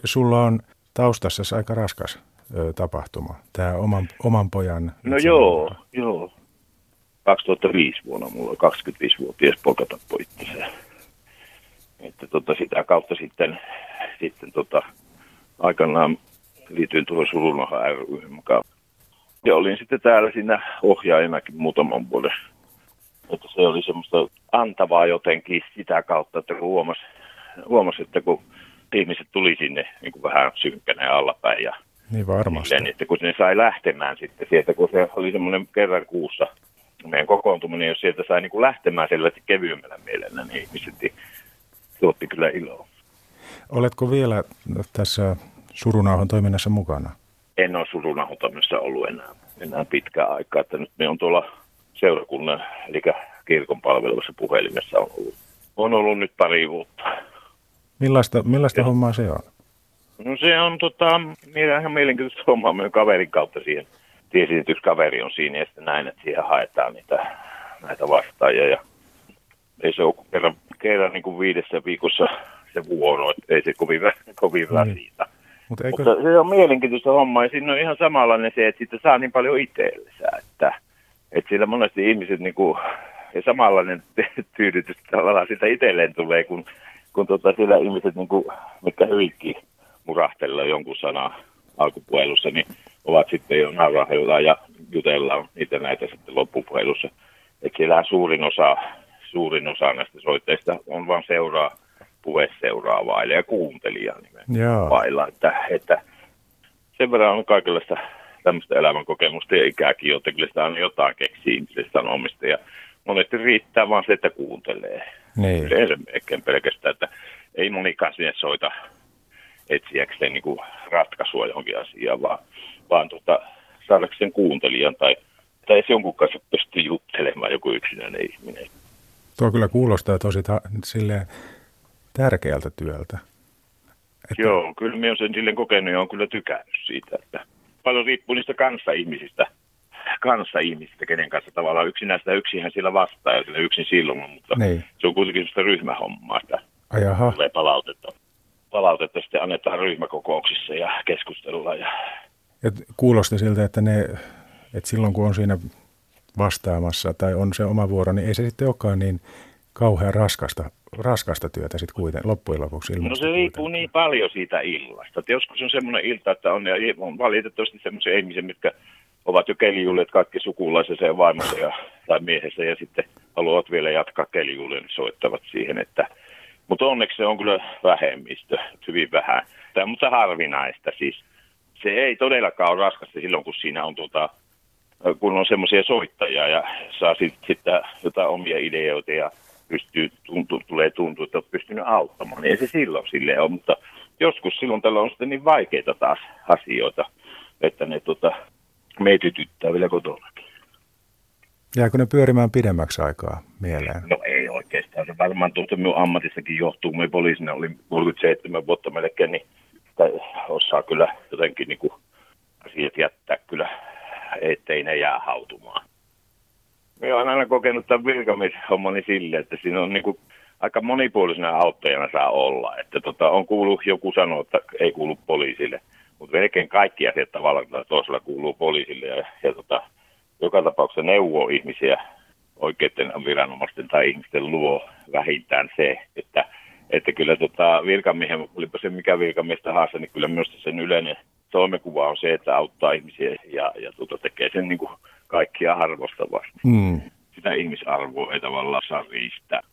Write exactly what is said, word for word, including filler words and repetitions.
Sulla on taustassa aika raskas ö, tapahtuma, tämä oman, oman pojan. No joo, joo. kaksituhattaviisi vuonna mulla oli kaksikymmentäviisivuotias poika tappoi itsensä. Että tota, sitä kautta sitten, sitten tota, aikanaan liityin tuohon Surunoha ry:hyn mukaan. Ja olin sitten täällä siinä ohjaajanakin muutaman vuoden. Että se oli semmoista antavaa jotenkin sitä kautta, että kun huomasi, huomasi että kun ihmiset tuli sinne niin kuin vähän synkkäneen allapäin. Ja niin varmasti. Silleen, että kun ne sai lähtemään sitten sieltä, kun se oli semmoinen kerran kuussa meidän kokoontuminen, jos sieltä sai niin kuin lähtemään sellaisesti kevyemmällä mielellä, niin ihmiset tuotti kyllä iloa. Oletko vielä tässä Surunauhan toiminnassa mukana? En ole Surunauhan toiminnassa ollut enää, enää pitkään aikaa, että nyt me on tuolla seurakunnan, eli kirkon palveluvassa puhelimessa on ollut, on ollut nyt pari vuotta. Millaista, millaista hommaa se on? No se on tota, ihan mielenkiintoista hommaa meidän kaverin kautta siihen. Tiesin, että yksi kaveri on siinä ja sitten näin, että siihen haetaan niitä, näitä vastaajia. Ja ei se ole kerran, kerran niin kuin viidessä viikossa se vuoro, että ei se kovin, kovin mm. rasita. Mutta, eikö... Mutta se on mielenkiintoista hommaa ja siinä on ihan samanlainen se, että siitä saa niin paljon itsellensä, että, että siellä monesti ihmiset niin kuin, ja samanlainen tyydytys tavallaan sitä itselleen tulee, kun, kun tota, siellä ihmiset, niin kuin, mitkä hyvinkin murahtelee jonkun sanan alkupuhelussa, niin ovat sitten jo naurahellaan ja jutellaan niitä näitä sitten loppupuhelussa. Että siellä suurin osa, suurin osa näistä soitteista on vaan seuraa, puhe seuraa vaille ja kuuntelija nimenomaan vailla. Että, että sen verran on kaikenlaista tämmöistä elämänkokemusta ja ikääkin, jotta kyllä sitä on jotain keksiä ihmisille sanomista. Ja monesti riittää vaan se, että kuuntelee. Niin. Se ei pelkästään, että ei monikaan sinne soita etsiäkseen niin kuin ratkaisua johonkin asiaan, vaan, vaan tuota, saadakseen kuuntelijan tai, tai edes jonkun kanssa pystyy juttelemaan joku yksinäinen ihminen. Tuo kyllä kuulostaa tosi ta- silleen tärkeältä työltä. Että... Joo, kyllä minä olen sen silleen kokenut ja olen kyllä tykännyt siitä, että paljon riippuu niistä kanssaihmisistä, kanssaihmisistä, kenen kanssa tavallaan yksinäistä yksinhän sillä vastaa ja sillä yksin silloin, mutta niin. Se on kuitenkin sitä ryhmähommaa, että tulee palautetta. Palautetta sitten annetaan ryhmäkokouksissa ja keskustelulla. Ja... Et kuulosti siltä, että, ne, että silloin kun on siinä vastaamassa tai on se oma vuoro, niin ei se sitten olekaan niin kauhean raskasta, raskasta työtä sitten kuitenkin loppujen lopuksi ilmasta. No se riippuu niin paljon siitä illasta. Että joskus on semmoinen ilta, että on, ja on valitettavasti semmoisia ihmisiä, mitkä ovat jo kelijuhliet kaikki sukulaisensa ja vaimonsa ja, tai miehensä ja sitten haluavat vielä jatkaa kelijuhlia, niin soittavat siihen, että mutta onneksi se on kyllä vähemmistö, hyvin vähän. Tämä on mutta harvinaista siis. Se ei todellakaan ole raskasta silloin, kun siinä on, tuota, kun on semmoisia soittajia ja saa sitten sit jotain omia ideoita ja pystyy, tuntuu, tulee tuntua, että olet pystynyt auttamaan. Ei se silloin silleen ole, mutta joskus silloin tällä on sitten niin vaikeita taas asioita, että ne tuota, mietityttää vielä kotonakin. Jääkö ne pyörimään pidemmäksi aikaa mieleen? No ei oikeastaan. Se varmaan tuolta minun ammatissakin johtuu. Minä poliisina olin kolmekymmentäseitsemän vuotta melkein, niin osaa kyllä jotenkin niin kuin asiat jättää kyllä, ettei ne jää hautumaan. Minä olen aina kokenut tämän virkamieshommani silleen, että siinä on niin kuin aika monipuolisena auttajana saa olla. Että tota, on kuullut, joku sanoo, että ei kuulu poliisille, mutta melkein kaikki asiat tavallaan toisella kuuluu poliisille ja, ja tota, joka tapauksessa neuvoo ihmisiä oikeiden viranomaisten tai ihmisten luo vähintään se, että, että kyllä tota virkamiehen, olipa se mikä virkamies tahansa, niin kyllä myös sen yleinen toimenkuva on se, että auttaa ihmisiä ja, ja tota, tekee sen niin kuin kaikkia arvostavasti. Mm. Sitä ihmisarvoa ei tavallaan saa riistää.